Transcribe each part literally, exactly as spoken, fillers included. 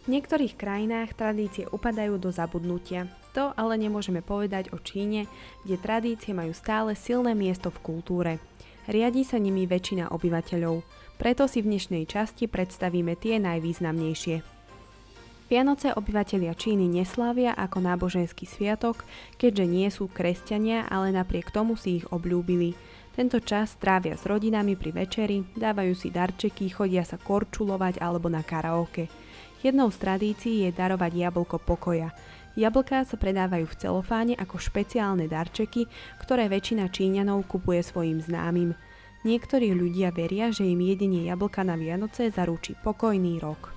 V niektorých krajinách tradície upadajú do zabudnutia. To ale nemôžeme povedať o Číne, kde tradície majú stále silné miesto v kultúre. Riadi sa nimi väčšina obyvateľov, preto si v dnešnej časti predstavíme tie najvýznamnejšie. Vianoce obyvatelia Číny neslávia ako náboženský sviatok, keďže nie sú kresťania, ale napriek tomu si ich obľúbili. Tento čas trávia s rodinami pri večeri, dávajú si darčeky, chodia sa korčulovať alebo na karaoke. Jednou z tradícií je darovať jablko pokoja. Jablká sa predávajú v celofáne ako špeciálne darčeky, ktoré väčšina Číňanov kupuje svojim známym. Niektorí ľudia veria, že im jedenie jablka na Vianoce zaručí pokojný rok.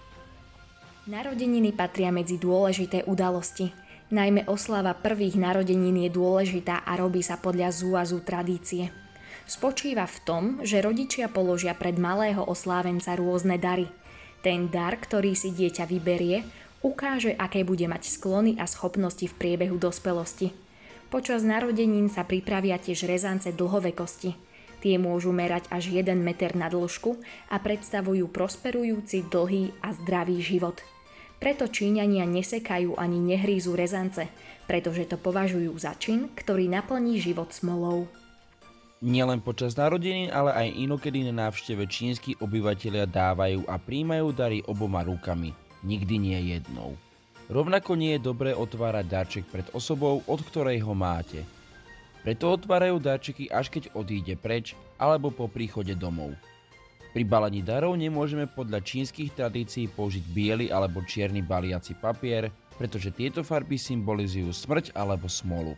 Narodeniny patria medzi dôležité udalosti. Najmä oslava prvých narodenín je dôležitá a robí sa podľa zúazu tradície. Spočíva v tom, že rodičia položia pred malého oslávenca rôzne dary. Ten dar, ktorý si dieťa vyberie, ukáže, aké bude mať sklony a schopnosti v priebehu dospelosti. Počas narodenín sa pripravia tiež rezance dlhovekosti. Tie môžu merať až jeden meter na dĺžku a predstavujú prosperujúci, dlhý a zdravý život. Preto Číňania nesekajú ani nehrízu rezance, pretože to považujú za čin, ktorý naplní život smolou. Nielen počas narodenín, ale aj inokedy na návšteve čínski obyvatelia dávajú a príjmajú dary oboma rukami, nikdy nie jednou. Rovnako nie je dobré otvárať darček pred osobou, od ktorej ho máte. Preto otvárajú darčeky až keď odíde preč alebo po príchode domov. Pri balení darov nemôžeme podľa čínskych tradícií použiť biely alebo čierny baliaci papier, pretože tieto farby symbolizujú smrť alebo smolu.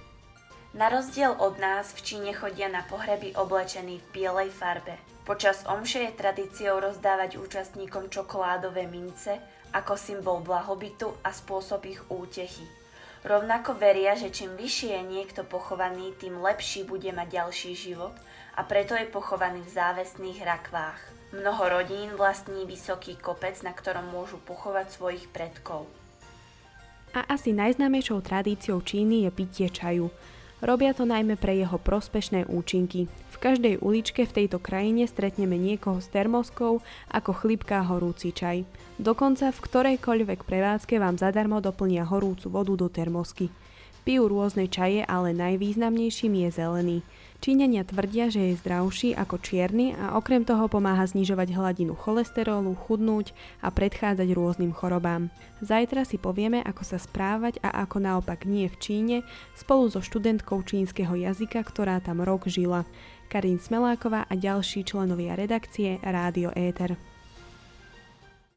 Na rozdiel od nás v Číne chodia na pohreby oblečení v bielej farbe. Počas omše je tradíciou rozdávať účastníkom čokoládové mince ako symbol blahobytu a spôsob ich útechy. Rovnako veria, že čím vyššie je niekto pochovaný, tým lepší bude mať ďalší život a preto je pochovaný v závesných rakvách. Mnoho rodín vlastní vysoký kopec, na ktorom môžu pochovať svojich predkov. A asi najznámejšou tradíciou Číny je pitie čaju. Robia to najmä pre jeho prospešné účinky. V každej uličke v tejto krajine stretneme niekoho s termoskou ako chlípka horúci čaj. Dokonca v ktorejkoľvek prevádzke vám zadarmo doplnia horúcu vodu do termosky. Pijú rôzne čaje, ale najvýznamnejším je zelený. Číňania tvrdia, že je zdravší ako čierny a okrem toho pomáha znižovať hladinu cholesterolu, chudnúť a predchádzať rôznym chorobám. Zajtra si povieme, ako sa správať a ako naopak nie v Číne, spolu so študentkou čínskeho jazyka, ktorá tam rok žila. Karin Smeláková a ďalší členovia redakcie Rádio Éter.